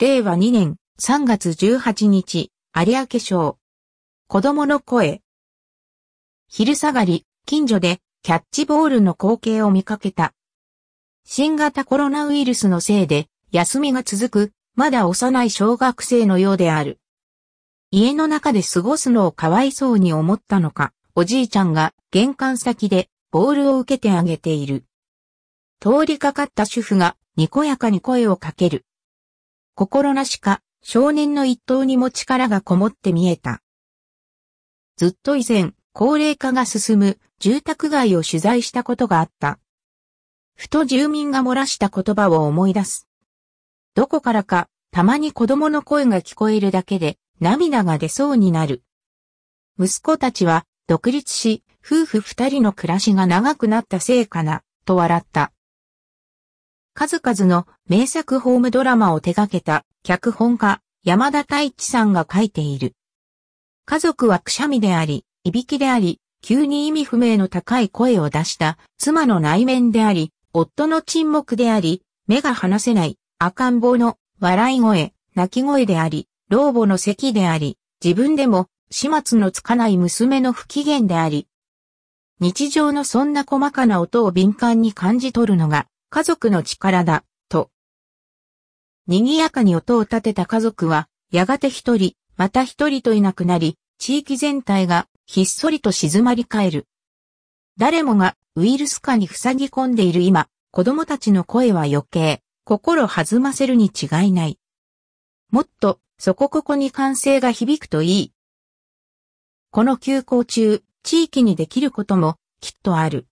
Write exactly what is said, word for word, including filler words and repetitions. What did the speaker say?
れいわにねんさんがつじゅうはちにち、有明賞。子供の声。昼下がり、近所でキャッチボールの光景を見かけた。新型コロナウイルスのせいで休みが続く、まだ幼い小学生のようである。家の中で過ごすのをかわいそうに思ったのか、おじいちゃんが玄関先でボールを受けてあげている。通りかかった主婦がにこやかに声をかける。心なしか少年の一投にも力がこもって見えた。ずっと以前、高齢化が進む住宅街を取材したことがあった。ふと住民が漏らした言葉を思い出す。どこからかたまに子供の声が聞こえるだけで涙が出そうになる。息子たちは独立し、夫婦二人の暮らしが長くなったせいかな、と笑った。数々の名作ホームドラマを手掛けた脚本家山田太一さんが書いている。家族はくしゃみであり、いびきであり、急に意味不明の高い声を出した妻の内面であり、夫の沈黙であり、目が離せない赤ん坊の笑い声、泣き声であり、老母の咳であり、自分でも始末のつかない娘の不機嫌であり、日常のそんな細かな音を敏感に感じ取るのが家族の力だ、と。賑やかに音を立てた家族は、やがて一人、また一人といなくなり、地域全体がひっそりと静まり返る。誰もがウイルス禍に塞ぎ込んでいる今、子供たちの声は余計、心弾ませるに違いない。もっと、そこここに歓声が響くといい。この休校中、地域にできることも、きっとある。